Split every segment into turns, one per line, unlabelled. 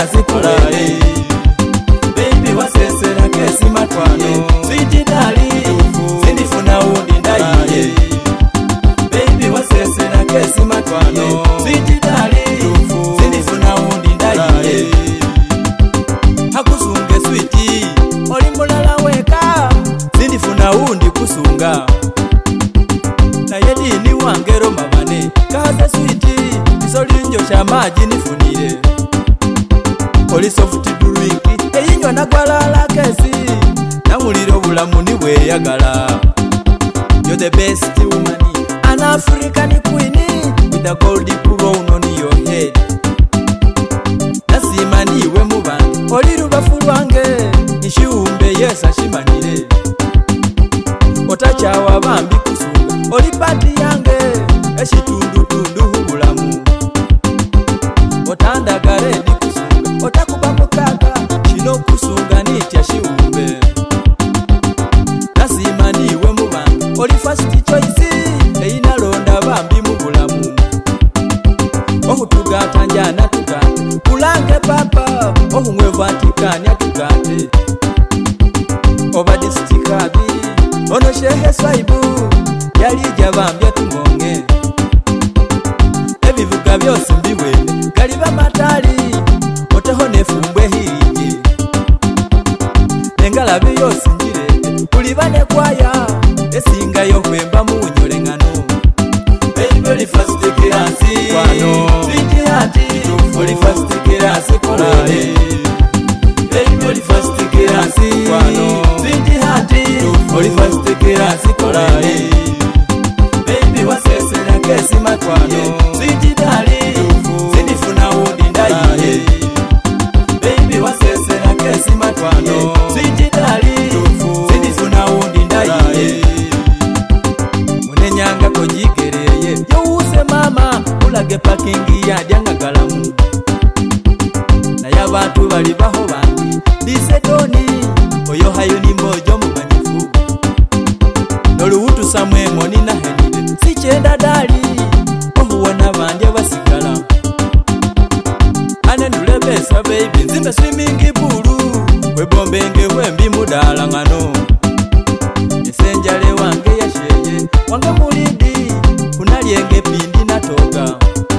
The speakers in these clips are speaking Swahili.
asikola baby wasesera kesi matwano sweet darling sindifuna undi ndayiye baby wasesera kesi matwano sweet darling sindifuna undi ndayiye hakusunge sweet oli mulala weka sindifuna undi kusunga na yedini wangero mabane kaza sweet isolinjo shamaji nifunire oli soft drink eyinywa nakwalala kesi namuliro bulamu niwe yagala. You're the best woman, an African queen with a gold crown on your head. Nasimani we mubandi oli rubafu lwange nishiumbe yesa shimanire otachawa bambi kusunga oli pati yange eshitundu tundu hubulamu otandagare ndi kusunga otakuba mukaka kino kusunga nitya shiumbe nasimani we mubandi oli first choice eyina londa bambi mubulamu ohutugata njana tugate kulange papa ohumwe Vatikani atugate oba disitikabi ono shehe swaibu yali jabambya tumonge ebivuga byose mbiwene galiba matali oteho nefumbwe hirigi engalabi yose njirete kulibane kwaya esinga yo kwemba munyole ngano baby first class kwano sweet heart oli first class kolale baby first class kwano sweet heart oli first class kolale baby wasesera kesi matwano sweet darling sindifuna undi ndayiye baby wasesera kesi matwano sweet darling sindifuna undi ndayiye munenyanga kojigereye yowuse mama ulage parking yadyanga galamu naye abantu bali baho bangi disetoni oyo hayo nimbojo mumanyifu noluwutu samwe moni na henide sichenda dali ohuwona bandi basigala ane nulebesa baby nzimbe swimming pool webombenge wembi mudala ngano esenjale wange yasheye wange mulidi kunalyenge pindi natoga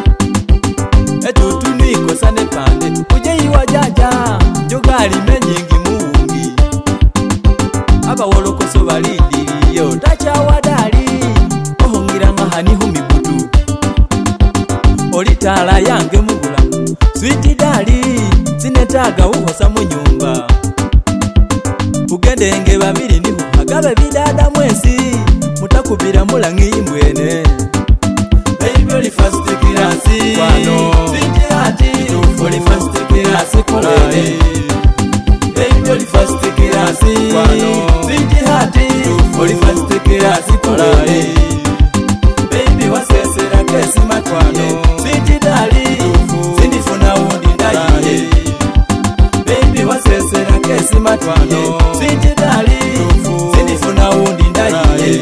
etutu nikosa ne pande kujeyiwa jaja jogali menyingi muwungi abawolokoso balindiriyo tachawadali ohungira ngahani humibutu olitala yange mubulamu sweet dali sinetaga uhosa mu nyumba ugendenge babiri niho agabe bidada mwesi mutakubira mulangi imbwene baby oli first class kwano sweet heart oli first class kolale baby oli first class kwano sweet heart oli first class kolale baby wasesera kesi matwano sweet darling sindifuna undi ndayiye baby wasesera kesi matwano sweet darling sindifuna undi ndayiye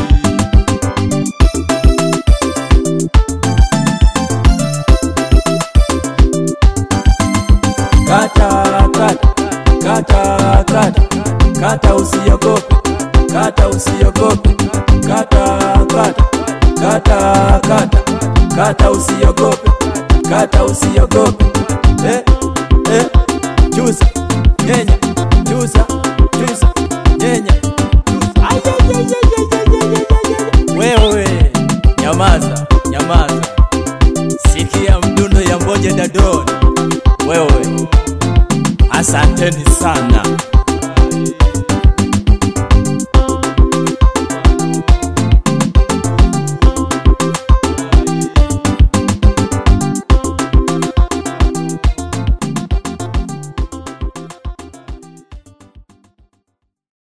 kata kata kata kata kata usiogope kata usiogope kata kata kata kata kata usiogope kata usiogope juza nyenya juza juza nyenya wewe nyamaza nyamaza sikia mdundo ya mboje dadoni wewe asanteni sana.